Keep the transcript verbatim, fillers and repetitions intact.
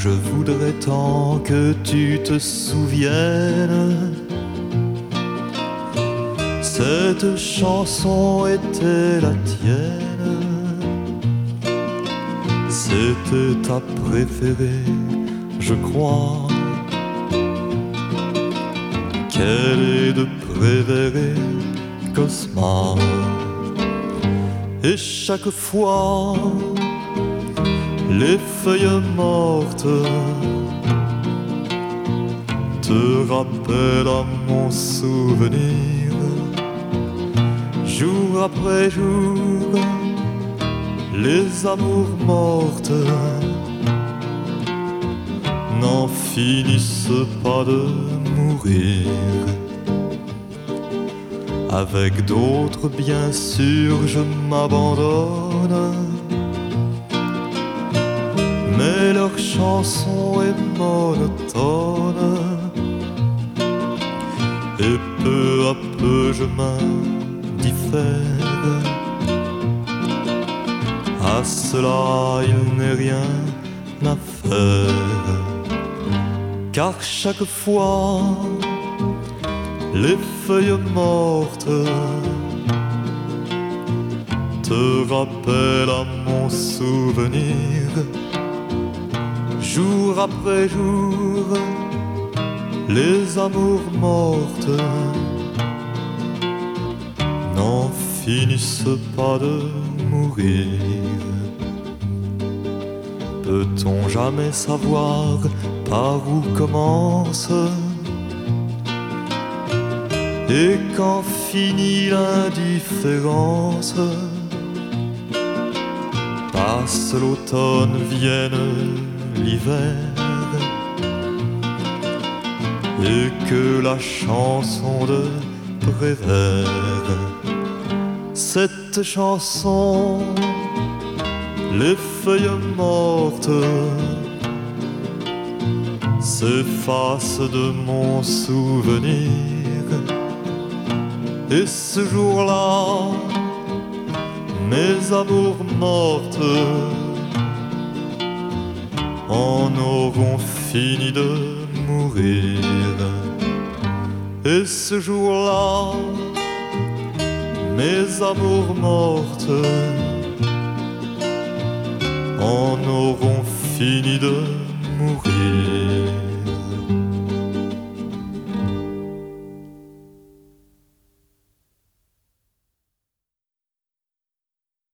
Je voudrais tant que tu te souviennes. Cette chanson était la tienne. C'était ta préférée, je crois. Quelle est de Prévert, Cosma. Et chaque fois, les feuilles mortes te rappellent à mon souvenir. Jour après jour, les amours mortes n'en finissent pas de mourir. Avec d'autres, bien sûr, je m'abandonne, mais leur chanson est monotone. Et peu à peu je m'indiffère. À cela il n'est rien à faire, car chaque fois les feuilles mortes te rappellent à mon souvenir. Jour après jour, les amours mortes n'en finissent pas de mourir. Peut-on jamais savoir par où commence et quand finit l'indifférence? Passe l'automne, vienne l'hiver, et que la chanson de Prévert, cette chanson, les feuilles mortes s'effacent de mon souvenir. Et ce jour-là, mes amours mortes en auront fini de mourir. Et ce jour-là, mes amours mortes en auront fini de mourir.